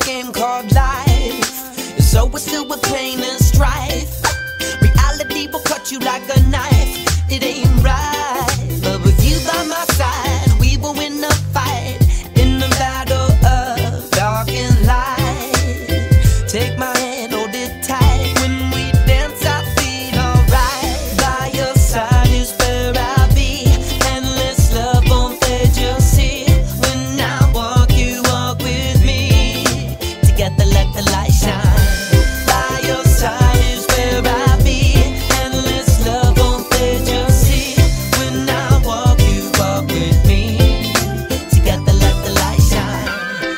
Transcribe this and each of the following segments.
game called life. So it's filled with pain and strife. Reality will cut you like a knife. It ain't right, but with you by my side, we will win the fight in the battle of dark and light. Take my hand, hold it tight. When we dance, I feel alright. By your side is where I'll be. Endless love won't fade, you'll see. When I walk, you walk with me. Together, let the light shine. By your side is where I'll be. Endless love won't fade, you'll see. When I walk, you walk with me. Together, let the light shine.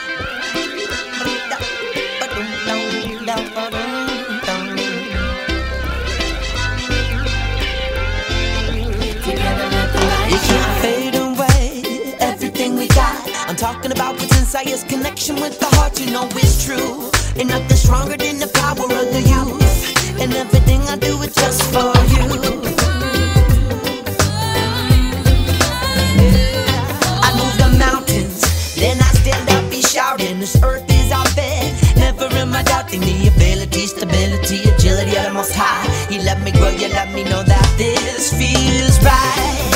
It can't fade away, everything we got. I'm talking about what's inside us, connection with the heart, you know it's true. Ain't nothing stronger than the power of the youth. And everything I do is just for you. I move the mountains, then I stand up, be shouting. This earth is our bed, never am I doubting the ability, stability, agility of the Most High. You let me grow, you let me know that this feels right.